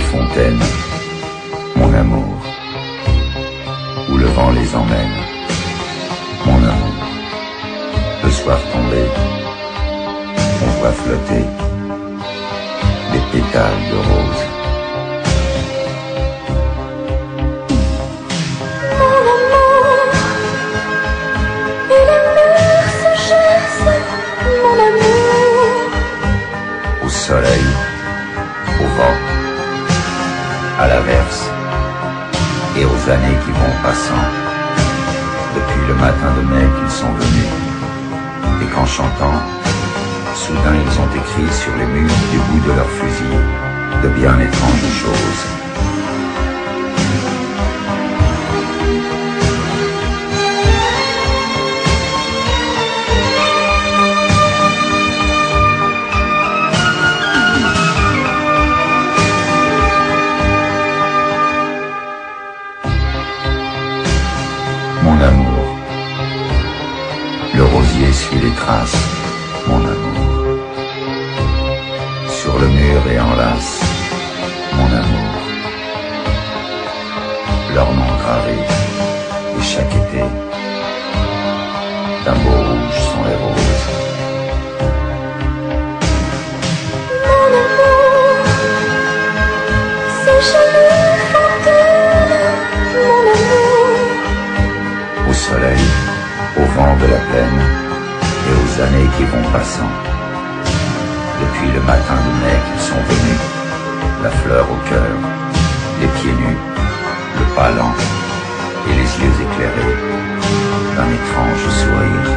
fontaines, mon amour, où le vent les emmène, mon amour. Le soir tombé, on voit flotter des pétales de rose. Mon amour, et les mers se chassent, mon amour. Au soleil, au vent, à l'averse et aux années qui vont passant, depuis le matin de mai qu'ils sont venus, et qu'en chantant, soudain ils ont écrit sur les murs du bout de leurs fusils de bien étranges choses. Mon amour, le rosier suit les traces, mon amour. Sur le mur et enlace, mon amour. Leur nom gravé, et chaque été, d'un beau rouge sont les roses. Mon amour, ces jolies fontaines, mon amour. Au soleil, au vent de la plaine, et aux années qui vont passant. Depuis le matin de mai qu'ils sont venus, la fleur au cœur, les pieds nus, le pas lent et les yeux éclairés d'un étrange sourire.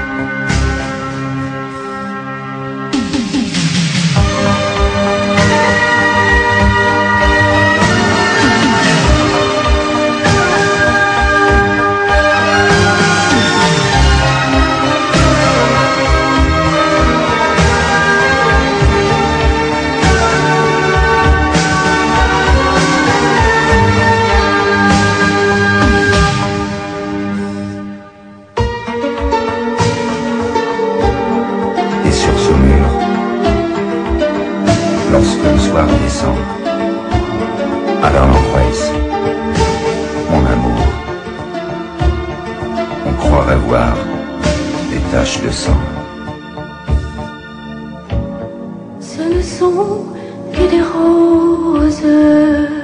Et sur ce mur, lorsque le soir descend, à l'Aranjuez, mon amour, on croirait voir des taches de sang. Ce ne sont que des roses.